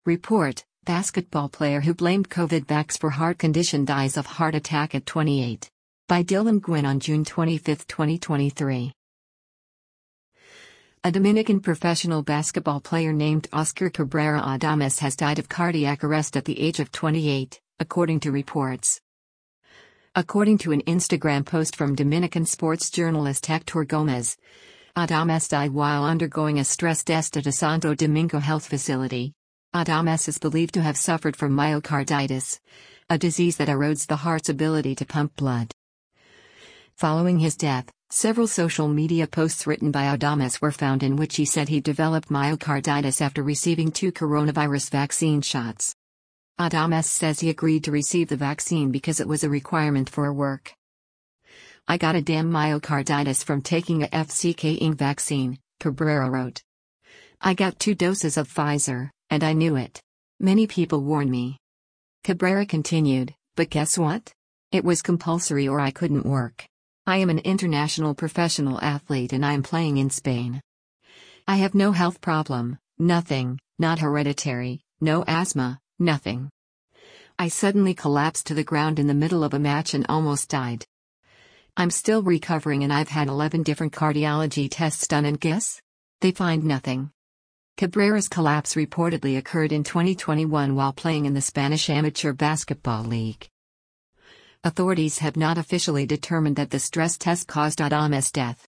Report: Basketball player who blamed COVID vax for heart condition dies of heart attack at 28. By Dylan Gwynn on June 25, 2023. A Dominican professional basketball player named Oscar Cabrera Adames has died of cardiac arrest at the age of 28, according to reports. According to an Instagram post from Dominican sports journalist Hector Gomez, Adames died while undergoing a stress test at a Santo Domingo health facility. Adames is believed to have suffered from myocarditis, a disease that erodes the heart's ability to pump blood. Following his death, several social media posts written by Adames were found in which he said he developed myocarditis after receiving 2 coronavirus vaccine shots. Adames says he agreed to receive the vaccine because it was a requirement for work. "I got a damn myocarditis from taking a FCK vaccine," Cabrera wrote. "I got 2 doses of Pfizer, and I knew it. Many people warned me." Cabrera continued, "But guess what? It was compulsory or I couldn't work. I am an international professional athlete and I am playing in Spain. I have no health problem, nothing, not hereditary, no asthma, nothing. I suddenly collapsed to the ground in the middle of a match and almost died. I'm still recovering and I've had 11 different cardiology tests done and guess? They find nothing." Cabrera's collapse reportedly occurred in 2021 while playing in the Spanish Amateur Basketball League. Authorities have not officially determined that the stress test caused Adames' death.